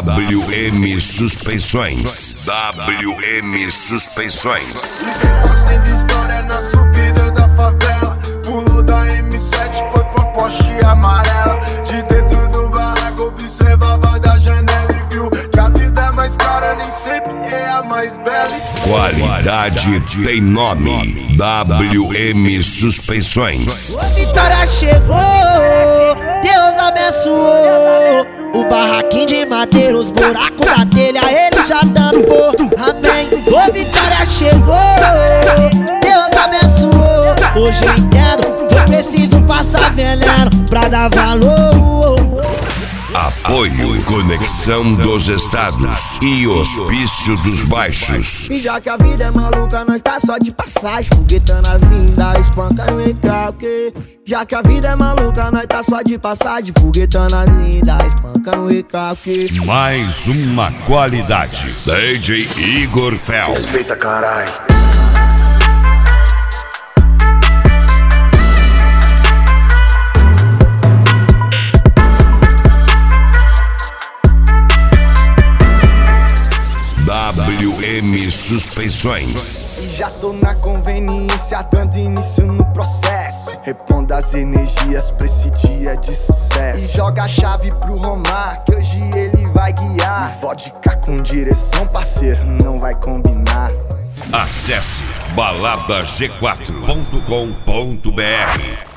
WM Suspensões. WM Suspensões. Fazendo história na subida da favela. Pulo da M7, foi pra Porsche amarela. De dentro do barraco observava da janela e viu que a vida é mais cara, nem sempre é a mais bela. Qualidade tem nome. WM Suspensões. A vitória chegou, Deus abençoou. O barraquinho de madeira, os buracos da telha, ele já tampou. Amém. A vitória chegou, Deus abençoou. Hoje eu entendo, eu preciso passar veneno pra dar valor. Apoio Conexão dos Estados e Hospício dos Baixos. E já que a vida é maluca, nós tá só de passagem, foguetando as lindas, espancando o recalque. Já que a vida é maluca, nós tá só de passagem, foguetando as lindas, espancando o recalque. Mais uma qualidade. DJ Igor Fel. Respeita, carai. WM Suspensões. E já tô na conveniência, dando início no processo. Reponda as energias pra esse dia de sucesso. E joga a chave pro Romar, que hoje ele vai guiar. E vodka com direção, parceiro, não vai combinar. Acesse baladag4.com.br.